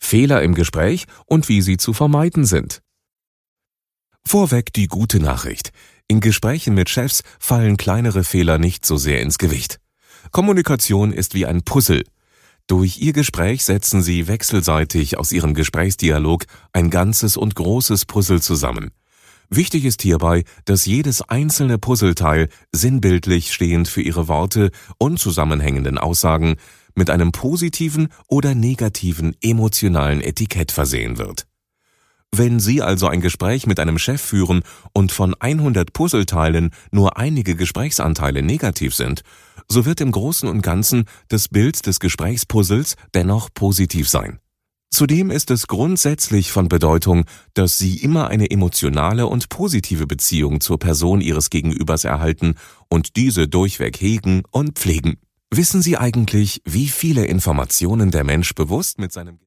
Fehler im Gespräch und wie sie zu vermeiden sind. Vorweg die gute Nachricht: In Gesprächen mit Chefs fallen kleinere Fehler nicht so sehr ins Gewicht. Kommunikation ist wie ein Puzzle. Durch Ihr Gespräch setzen Sie wechselseitig aus Ihrem Gesprächsdialog ein ganzes und großes Puzzle zusammen. Wichtig ist hierbei, dass jedes einzelne Puzzleteil sinnbildlich stehend für Ihre Worte und zusammenhängenden Aussagen mit einem positiven oder negativen emotionalen Etikett versehen wird. Wenn Sie also ein Gespräch mit einem Chef führen und von 100 Puzzleteilen nur einige Gesprächsanteile negativ sind, so wird im Großen und Ganzen das Bild des Gesprächspuzzles dennoch positiv sein. Zudem ist es grundsätzlich von Bedeutung, dass Sie immer eine emotionale und positive Beziehung zur Person Ihres Gegenübers erhalten und diese durchweg hegen und pflegen. Wissen Sie eigentlich, wie viele Informationen der Mensch bewusst mit seinem